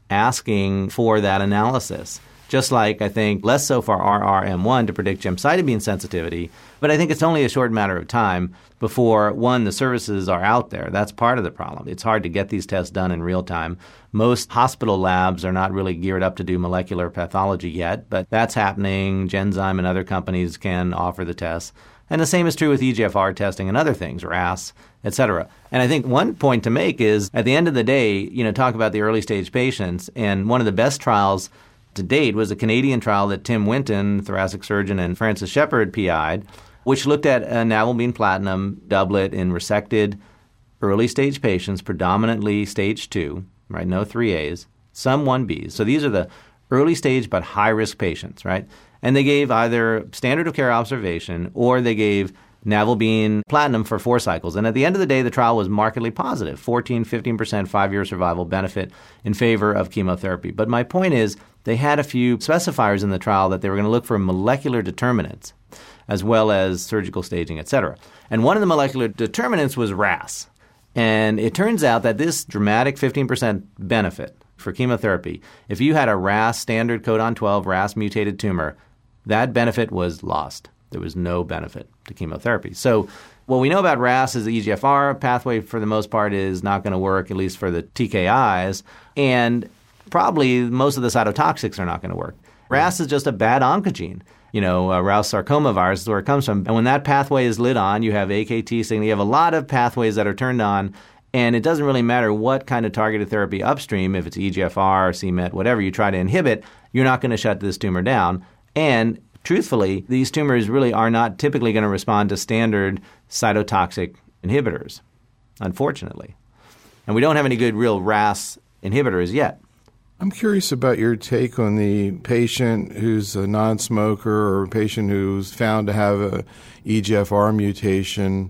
asking for that analysis. Just like I think less so for R R M one to predict gemcitabine sensitivity, but I think it's only a short matter of time before, one, the services are out there. That's part of the problem. It's hard to get these tests done in real time. Most hospital labs are not really geared up to do molecular pathology yet, but that's happening. Genzyme and other companies can offer the tests. And the same is true with E G F R testing and other things, R A S, et cetera. And I think one point to make is, at the end of the day, you know, talk about the early stage patients, and one of the best trials to date was a Canadian trial that Tim Winton, thoracic surgeon, and Francis Shepard P I'd, which looked at a navalbine platinum doublet in resected early stage patients, predominantly stage two, right? No three A's, some one B's. So these are the early stage but high risk patients, right? And they gave either standard of care observation or they gave navalbine platinum for four cycles. And at the end of the day, the trial was markedly positive, fourteen, fifteen percent five-year survival benefit in favor of chemotherapy. But my point is, they had a few specifiers in the trial that they were going to look for molecular determinants as well as surgical staging, et cetera. And one of the molecular determinants was R A S. And it turns out that this dramatic fifteen percent benefit for chemotherapy, if you had a R A S standard codon twelve R A S mutated tumor, that benefit was lost. There was no benefit to chemotherapy. So what we know about R A S is the E G F R pathway, for the most part, is not going to work, at least for the T K Is. And probably most of the cytotoxics are not going to work. R A S is just a bad oncogene. You know, uh, Rous sarcoma virus is where it comes from. And when that pathway is lit on, you have A K T signaling. You have a lot of pathways that are turned on. And it doesn't really matter what kind of targeted therapy upstream, if it's E G F R, c Met, whatever, you try to inhibit, you're not going to shut this tumor down. And truthfully, these tumors really are not typically going to respond to standard cytotoxic inhibitors, unfortunately. And we don't have any good real R A S inhibitors yet. I'm curious about your take on the patient who's a non-smoker or a patient who's found to have a E G F R mutation.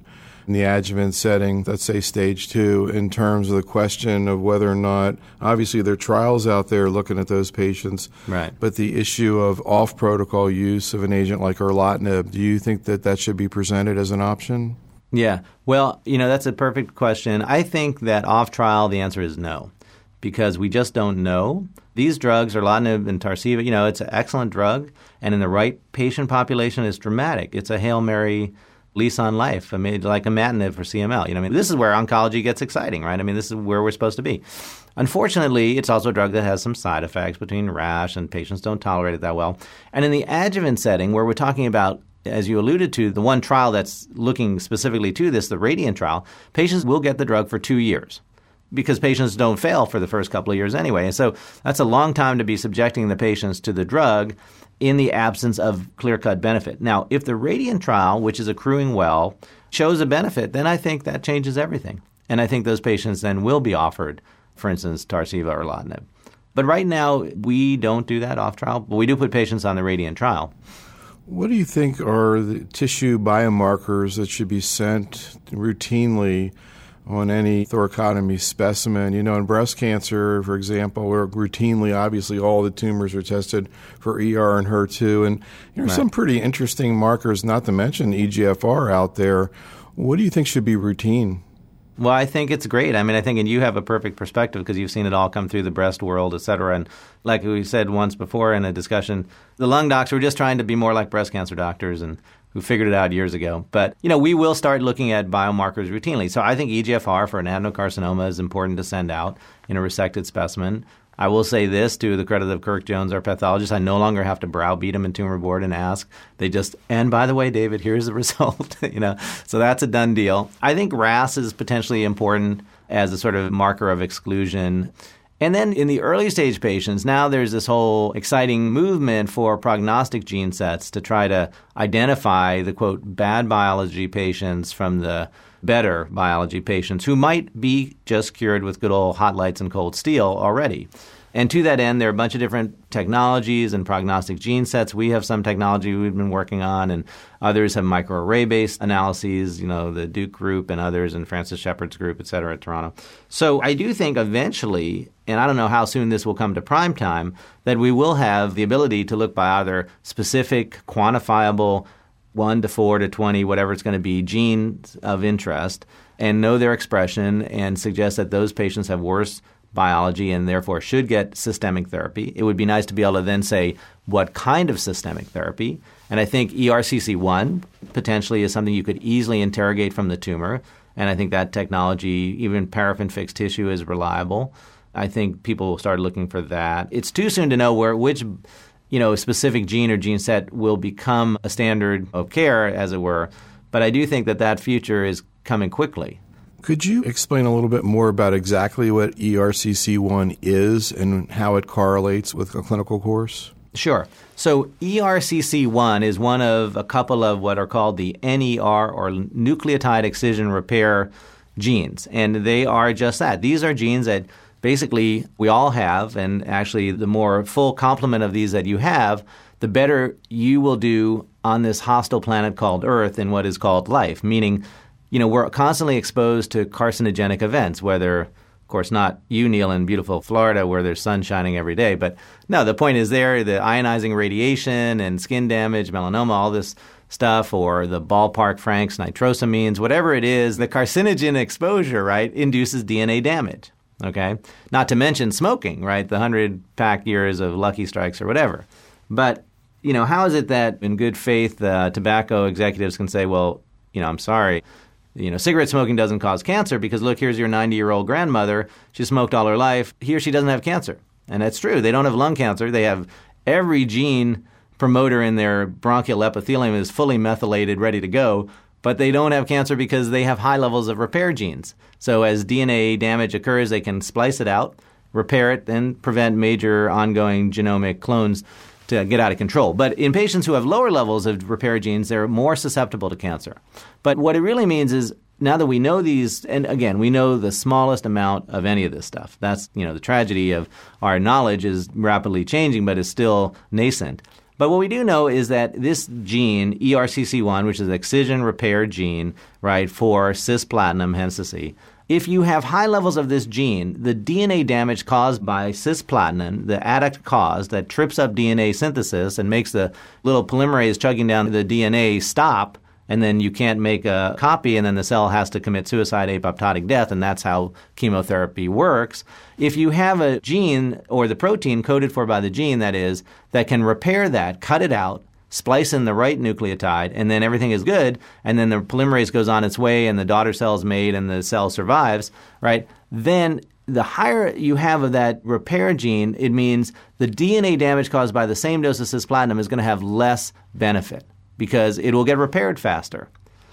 in the adjuvant setting, let's say stage two, in terms of the question of whether or not, obviously there are trials out there looking at those patients, right. but the issue of off-protocol use of an agent like erlotinib, do you think that that should be presented as an option? Yeah. Well, you know, that's a perfect question. I think that off-trial, the answer is no, because we just don't know. These drugs, erlotinib and Tarceva, you know, it's an excellent drug, and in the right patient population, it's dramatic. It's a Hail Mary lease on life, I mean, like imatinib for C M L. You know, I mean, this is where oncology gets exciting, right? I mean, this is where we're supposed to be. Unfortunately, it's also a drug that has some side effects between rash, and patients don't tolerate it that well. And in the adjuvant setting, where we're talking about, as you alluded to, the one trial that's looking specifically to this, the RADIANT trial, patients will get the drug for two years because patients don't fail for the first couple of years anyway. And so that's a long time to be subjecting the patients to the drug in the absence of clear-cut benefit. Now, if the RADIANT trial, which is accruing well, shows a benefit, then I think that changes everything. And I think those patients then will be offered, for instance, Tarceva or erlotinib. But right now, we don't do that off-trial, but we do put patients on the RADIANT trial. What do you think are the tissue biomarkers that should be sent routinely on any thoracotomy specimen? You know, in breast cancer, for example, where routinely, obviously, all the tumors are tested for E R and H E R two. And there are right. some pretty interesting markers, not to mention E G F R out there. What do you think should be routine? Well, I think it's great. I mean, I think, and you have a perfect perspective because you've seen it all come through the breast world, et cetera. And like we said once before in a discussion, the lung docs were just trying to be more like breast cancer doctors and who figured it out years ago. But, you know, we will start looking at biomarkers routinely. So I think E G F R for an adenocarcinoma is important to send out in a resected specimen. I will say this to the credit of Kirk Jones, our pathologist. I no longer have to browbeat him in tumor board and ask. They just, and by the way, David, here's the result. you know, so that's a done deal. I think R A S is potentially important as a sort of marker of exclusion. And then in the early stage patients, now there's this whole exciting movement for prognostic gene sets to try to identify the, quote, bad biology patients from the better biology patients who might be just cured with good old hot lights and cold steel already. And to that end, there are a bunch of different technologies and prognostic gene sets. We have some technology we've been working on, and others have microarray-based analyses, you know, the Duke group and others, and Francis Shepard's group, et cetera, at Toronto. So I do think eventually, and I don't know how soon this will come to prime time, that we will have the ability to look by either specific, quantifiable, one to four to twenty, whatever it's going to be, genes of interest, and know their expression and suggest that those patients have worse biology and therefore should get systemic therapy. It would be nice to be able to then say what kind of systemic therapy. And I think E R C C one potentially is something you could easily interrogate from the tumor. And I think that technology, even paraffin-fixed tissue, is reliable. I think people will start looking for that. It's too soon to know where which you know, specific gene or gene set will become a standard of care, as it were. But I do think that that future is coming quickly. Could you explain a little bit more about exactly what E R C C one is and how it correlates with a clinical course? Sure. So E R C C one is one of a couple of what are called the N E R, or nucleotide excision repair genes. And they are just that. These are genes that basically we all have, and actually the more full complement of these that you have, the better you will do on this hostile planet called Earth in what is called life, meaning, you know, we're constantly exposed to carcinogenic events, whether, of course, not you, Neil, in beautiful Florida where there's sun shining every day. But no, the point is there, the ionizing radiation and skin damage, melanoma, all this stuff, or the ballpark Franks, nitrosamines, whatever it is, the carcinogen exposure, right, induces D N A damage. Okay? Not to mention smoking, right, the hundred-pack years of Lucky Strikes or whatever. But, you know, how is it that in good faith uh, tobacco executives can say, well, you know, I'm sorry, you know, cigarette smoking doesn't cause cancer because, look, here's your ninety-year-old grandmother. She smoked all her life. He or she doesn't have cancer. And that's true. They don't have lung cancer. They have every gene promoter in their bronchial epithelium is fully methylated, ready to go. But they don't have cancer because they have high levels of repair genes. So as D N A damage occurs, they can splice it out, repair it, and prevent major ongoing genomic clones to get out of control. But in patients who have lower levels of repair genes, they're more susceptible to cancer. But what it really means is now that we know these, and again, we know the smallest amount of any of this stuff. That's, you know, the tragedy of our knowledge is rapidly changing, but is still nascent. But what we do know is that this gene, E R C C one, which is an excision repair gene, right, for cisplatin, hence the C, if you have high levels of this gene, the D N A damage caused by cisplatin, the adduct cause that trips up D N A synthesis and makes the little polymerase chugging down the D N A stop, and then you can't make a copy, and then the cell has to commit suicide, apoptotic death, and that's how chemotherapy works. If you have a gene, or the protein coded for by the gene, that is, that can repair that, cut it out, splice in the right nucleotide, and then everything is good, and then the polymerase goes on its way, and the daughter cell is made, and the cell survives, right? Then the higher you have of that repair gene, it means the D N A damage caused by the same dose of cisplatin is going to have less benefit because it will get repaired faster.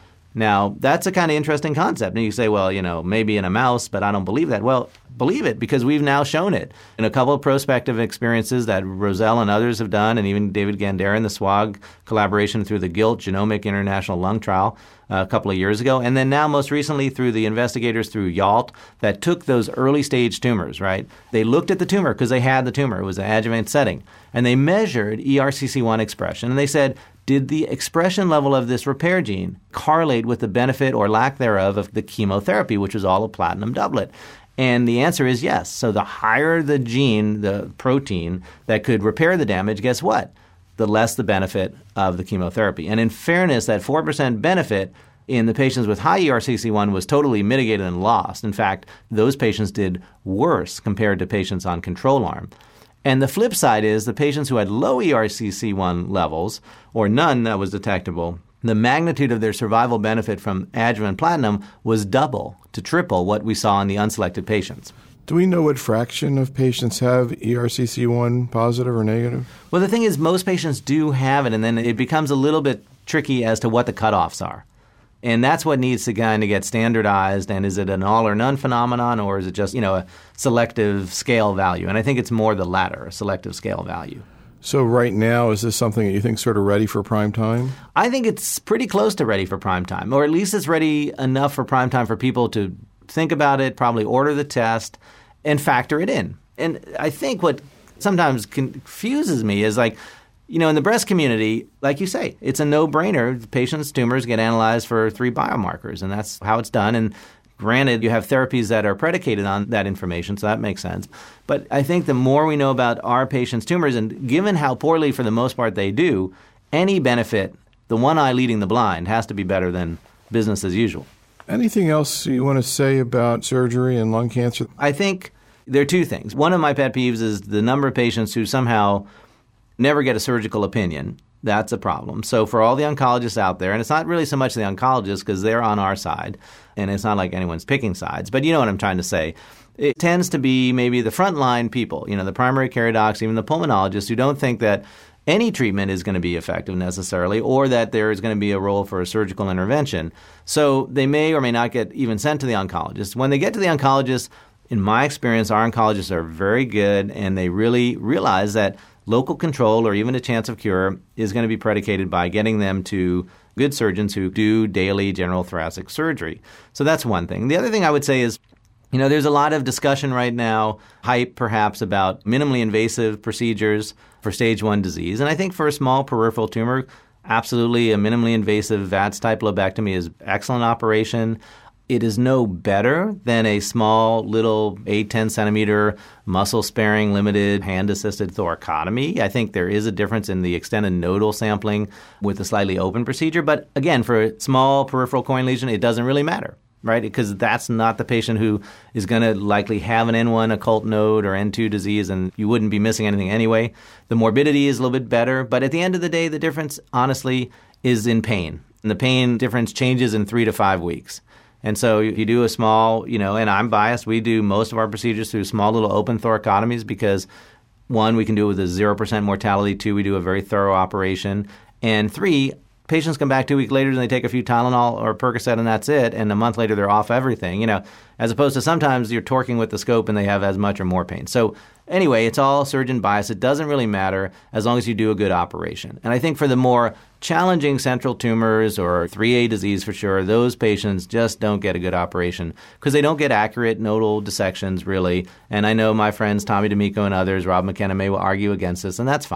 Now, that's a kind of interesting concept. And you say, well, you know, maybe in a mouse, but I don't believe that. Well, believe it because we've now shown it in a couple of prospective experiences that Roselle and others have done, and even David Gandera in the SWOG collaboration through the GILT Genomic International Lung Trial uh, a couple of years ago. And then now most recently through the investigators through YALT that took those early stage tumors, right? They looked at the tumor because they had the tumor. It was an adjuvant setting. And they measured E R C C one expression. And they said, did the expression level of this repair gene correlate with the benefit or lack thereof of the chemotherapy, which was all a platinum doublet? And the answer is yes. So the higher the gene, the protein that could repair the damage, guess what? The less the benefit of the chemotherapy. And in fairness, that four percent benefit in the patients with high E R C C one was totally mitigated and lost. In fact, those patients did worse compared to patients on control arm. And the flip side is the patients who had low E R C C one levels, or none that was detectable, the magnitude of their survival benefit from adjuvant platinum was double to triple what we saw in the unselected patients. Do we know what fraction of patients have E R C C one positive or negative? Well, the thing is most patients do have it, and then it becomes a little bit tricky as to what the cutoffs are. And that's what needs to kind of get standardized. And is it an all or none phenomenon, or is it just, you know, a selective scale value? And I think it's more the latter, a selective scale value. So right now, is this something that you think sort of ready for prime time? I think it's pretty close to ready for prime time, or at least it's ready enough for prime time for people to think about it, probably order the test, and factor it in. And I think what sometimes confuses me is like, you know, in the breast community, like you say, it's a no-brainer. The patient's tumors get analyzed for three biomarkers, and that's how it's done. And granted, you have therapies that are predicated on that information, so that makes sense. But I think the more we know about our patients' tumors, and given how poorly, for the most part, they do, any benefit, the one eye leading the blind, has to be better than business as usual. Anything else you want to say about surgery and lung cancer? I think there are two things. One of my pet peeves is the number of patients who somehow never get a surgical opinion. That's a problem. So for all the oncologists out there, and it's not really so much the oncologists because they're on our side, and it's not like anyone's picking sides, but you know what I'm trying to say. It tends to be maybe the frontline people, you know, the primary care docs, even the pulmonologists, who don't think that any treatment is going to be effective necessarily, or that there is going to be a role for a surgical intervention. So they may or may not get even sent to the oncologist. When they get to the oncologist, in my experience, our oncologists are very good, and they really realize that local control or even a chance of cure is going to be predicated by getting them to good surgeons who do daily general thoracic surgery. So that's one thing. The other thing I would say is, you know, there's a lot of discussion right now, hype perhaps, about minimally invasive procedures for stage one disease. And I think for a small peripheral tumor, absolutely a minimally invasive V A T S-type lobectomy is an excellent operation. It is no better than a small little eight, ten centimeter muscle-sparing, limited, hand-assisted thoracotomy. I think there is a difference in the extended nodal sampling with a slightly open procedure. But again, for a small peripheral coin lesion, it doesn't really matter, right? Because that's not the patient who is going to likely have an N one occult node or N two disease, and you wouldn't be missing anything anyway. The morbidity is a little bit better. But at the end of the day, the difference, honestly, is in pain. And the pain difference changes in three to five weeks. And so you do a small, you know, and I'm biased, we do most of our procedures through small little open thoracotomies because, one, we can do it with a zero percent mortality. Two, we do a very thorough operation. And three, patients come back two weeks later and they take a few Tylenol or Percocet and that's it. And a month later, they're off everything, you know, as opposed to sometimes you're torquing with the scope and they have as much or more pain. So anyway, it's all surgeon bias. It doesn't really matter as long as you do a good operation. And I think for the more challenging central tumors or three A disease for sure, those patients just don't get a good operation because they don't get accurate nodal dissections really. And I know my friends Tommy D'Amico and others, Rob McKenna, may argue against this, and that's fine.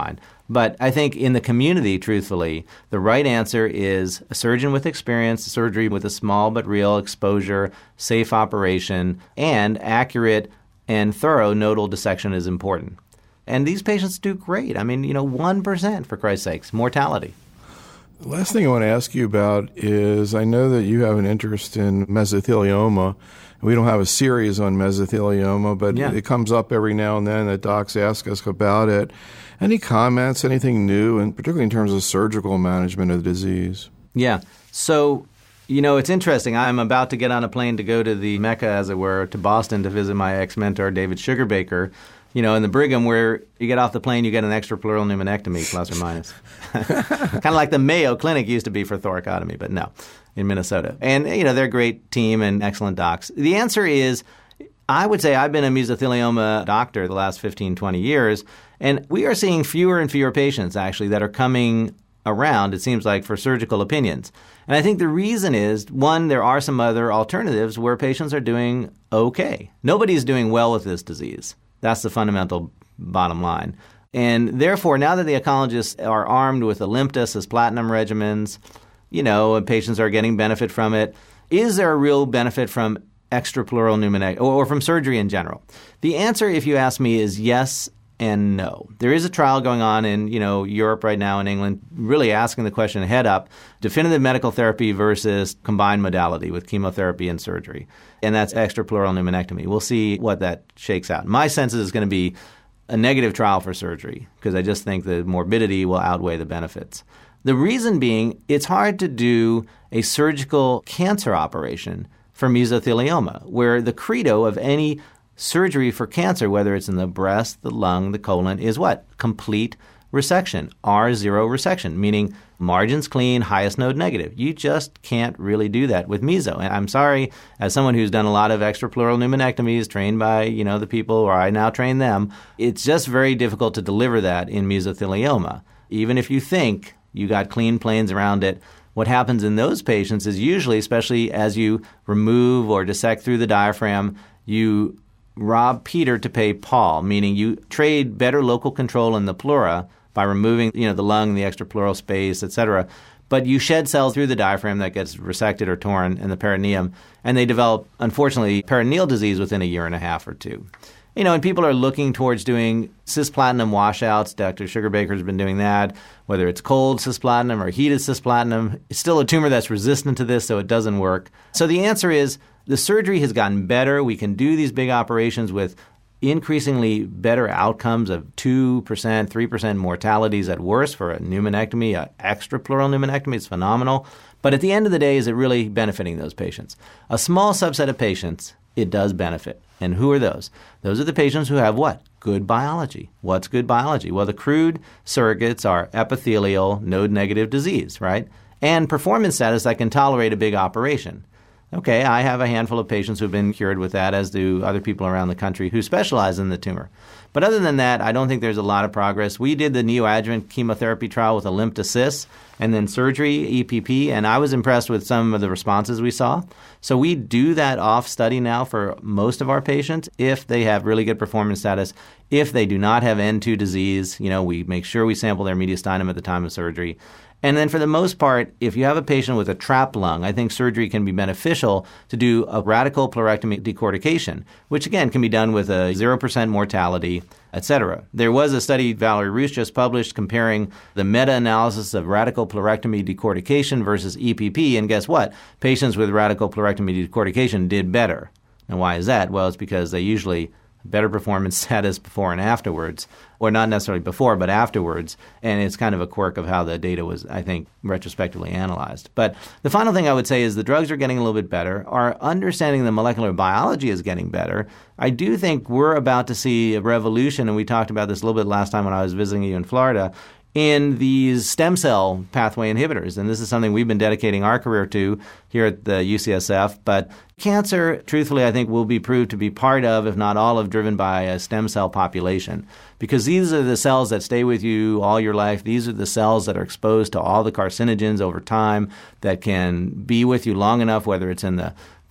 But I think in the community, truthfully, the right answer is a surgeon with experience, surgery with a small but real exposure, safe operation, and accurate and thorough nodal dissection is important. And these patients do great. I mean, you know, one percent, for Christ's sakes, mortality. The last thing I want to ask you about is I know that you have an interest in mesothelioma. We don't have a series on mesothelioma, but yeah. It comes up every now and then that docs ask us about it. Any comments, anything new, and particularly in terms of surgical management of the disease? Yeah. So, you know, it's interesting. I'm about to get on a plane to go to the Mecca, as it were, to Boston to visit my ex-mentor, David Sugarbaker. You know, in the Brigham, where you get off the plane, you get an extrapleural pneumonectomy, plus or minus. Kind of like the Mayo Clinic used to be for thoracotomy, but no, in Minnesota. And, you know, they're a great team and excellent docs. The answer is, I would say I've been a mesothelioma doctor the last fifteen, twenty years, and we are seeing fewer and fewer patients, actually, that are coming around, it seems like, for surgical opinions. And I think the reason is, one, there are some other alternatives where patients are doing okay. Nobody's doing well with this disease. That's the fundamental bottom line. And therefore, now that the oncologists are armed with Olympus cisplatin regimens, you know, and patients are getting benefit from it, is there a real benefit from extrapleural pneumonectomy or from surgery in general? The answer, if you ask me, is yes and no. There is a trial going on in, you know, Europe right now, in England, really asking the question head up, definitive medical therapy versus combined modality with chemotherapy and surgery. And that's extrapleural pneumonectomy. We'll see what that shakes out. My sense is it's going to be a negative trial for surgery because I just think the morbidity will outweigh the benefits. The reason being, it's hard to do a surgical cancer operation for mesothelioma, where the credo of any surgery for cancer, whether it's in the breast, the lung, the colon, is what? Complete resection, R zero resection, meaning margins clean, highest node negative. You just can't really do that with meso. And I'm sorry, as someone who's done a lot of extrapleural pneumonectomies, trained by, you know, the people, or I now train them, it's just very difficult to deliver that in mesothelioma. Even if you think you got clean planes around it, what happens in those patients is usually, especially as you remove or dissect through the diaphragm, you rob Peter to pay Paul, meaning you trade better local control in the pleura by removing, you know, the lung, the extrapleural space, et cetera. But you shed cells through the diaphragm that gets resected or torn in the peritoneum, and they develop, unfortunately, peritoneal disease within a year and a half or two. You know, and people are looking towards doing cisplatin washouts. Doctor Sugarbaker's been doing that, whether it's cold cisplatin or heated cisplatin. It's still a tumor that's resistant to this, so it doesn't work. So the answer is the surgery has gotten better. We can do these big operations with increasingly better outcomes of two percent, three percent mortalities at worst for a pneumonectomy. An extrapleural pneumonectomy is phenomenal. But at the end of the day, is it really benefiting those patients? A small subset of patients, it does benefit. And who are those? Those are the patients who have what? Good biology. What's good biology? Well, the crude surrogates are epithelial, node-negative disease, right? And performance status that can tolerate a big operation. Okay, I have a handful of patients who have been cured with that, as do other people around the country who specialize in the tumor. But other than that, I don't think there's a lot of progress. We did the neoadjuvant chemotherapy trial with Olympus and then surgery, E P P, and I was impressed with some of the responses we saw. So we do that off study now for most of our patients if they have really good performance status. If they do not have N two disease, you know, we make sure we sample their mediastinum at the time of surgery. And then for the most part, if you have a patient with a trapped lung, I think surgery can be beneficial to do a radical pleurectomy decortication, which again can be done with a zero percent mortality, et cetera. There was a study Valerie Roos just published comparing the meta-analysis of radical pleurectomy decortication versus E P P, and guess what? Patients with radical pleurectomy decortication did better. And why is that? Well, it's because they usually better performance status before and afterwards, or not necessarily before, but afterwards. And it's kind of a quirk of how the data was, I think, retrospectively analyzed. But the final thing I would say is the drugs are getting a little bit better. Our understanding of the molecular biology is getting better. I do think we're about to see a revolution, and we talked about this a little bit last time when I was visiting you in Florida, in these stem cell pathway inhibitors. And this is something we've been dedicating our career to here at the U C S F. But cancer, truthfully, I think will be proved to be part of, if not all of, driven by a stem cell population. Because these are the cells that stay with you all your life. These are the cells that are exposed to all the carcinogens over time that can be with you long enough, whether it's in the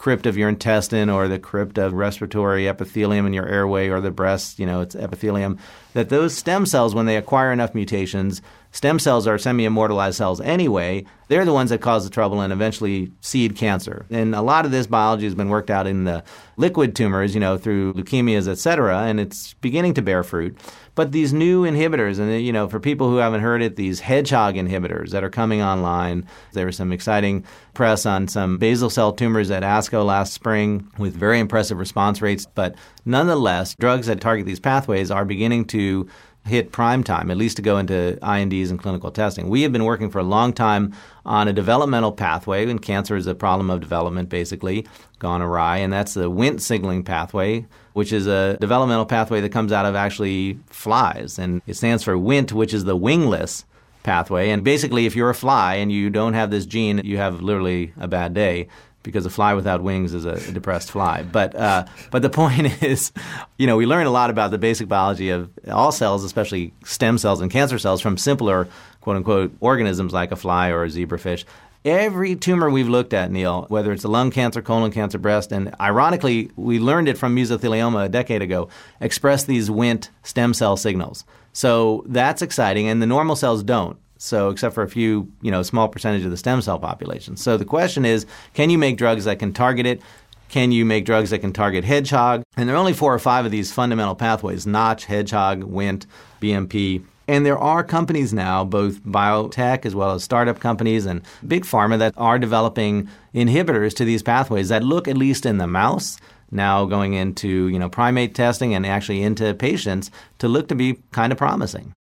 crypt of your intestine or the crypt of respiratory epithelium in your airway or the breast, you know, it's epithelium, that those stem cells, when they acquire enough mutations, stem cells are semi-immortalized cells anyway. They're the ones that cause the trouble and eventually seed cancer. And a lot of this biology has been worked out in the liquid tumors, you know, through leukemias, et cetera, and it's beginning to bear fruit. But these new inhibitors, and, you know, for people who haven't heard it, these hedgehog inhibitors that are coming online. There was some exciting press on some basal cell tumors at ASCO last spring with very impressive response rates. But nonetheless, drugs that target these pathways are beginning to hit prime time, at least to go into I N Ds and clinical testing. We have been working for a long time on a developmental pathway, and cancer is a problem of development, basically, gone awry, and that's the Wnt signaling pathway, which is a developmental pathway that comes out of actually flies, and it stands for Wnt, which is the wingless pathway. And basically, if you're a fly and you don't have this gene, you have literally a bad day, because a fly without wings is a depressed fly. But uh, but the point is, you know, we learn a lot about the basic biology of all cells, especially stem cells and cancer cells, from simpler, quote-unquote, organisms like a fly or a zebrafish. Every tumor we've looked at, Neil, whether it's a lung cancer, colon cancer, breast, and ironically, we learned it from mesothelioma a decade ago, express these Wnt stem cell signals. So that's exciting, and the normal cells don't. So except for a few, you know, small percentage of the stem cell population. So the question is, can you make drugs that can target it? Can you make drugs that can target hedgehog? And there are only four or five of these fundamental pathways: Notch, hedgehog, Wnt, B M P. And there are companies now, both biotech as well as startup companies and big pharma, that are developing inhibitors to these pathways that look, at least in the mouse, now going into, you know, primate testing and actually into patients, to look to be kind of promising.